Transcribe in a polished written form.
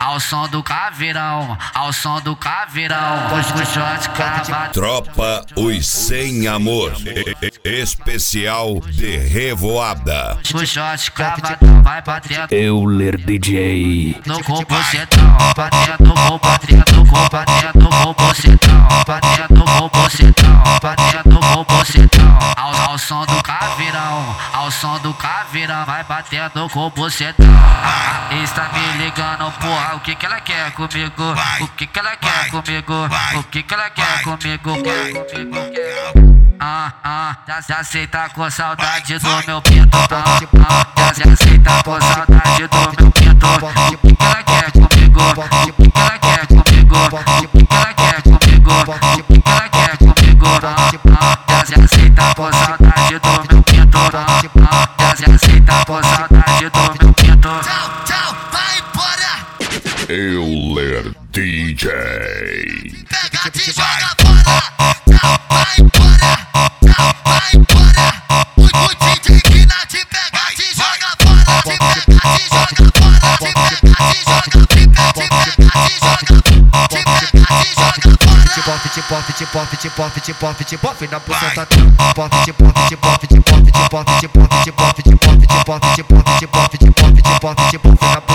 ao som do caveirão, ao som do caveirão. O shot cravado. Tropa Os Sem Amor, especial de Revoada. O shot cravado vai batendo. Euler DJ. No corpo central, batendo com batendo com batendo com bocetão, batendo com bocetão, batendo com bocetão. Ao som do caveirão, ao som do caveirão, vai batendo com bocetão. Está me ligando, porra, o que ela quer comigo? O que ela quer comigo? O que ela quer comigo? Já aceita com saudade do meu pinto. Já aceita com saudade do meu pinto. O que ela quer comigo? O que ela quer comigo? O que ela quer comigo? O que ela quer comigo? Já aceita com saudade do meu pinto. Já aceita com saudade do meu pinto. Tchau, vai embora. Euler DJ. Pega, te joga fora. Tchau, vai embora. Tchau, vai embora. O DJ Pina te pega, te joga fora. Te pega, te joga fora. Te pega, te joga. Te pega, te joga. Te pega, te joga fora. Te na buceta. Te na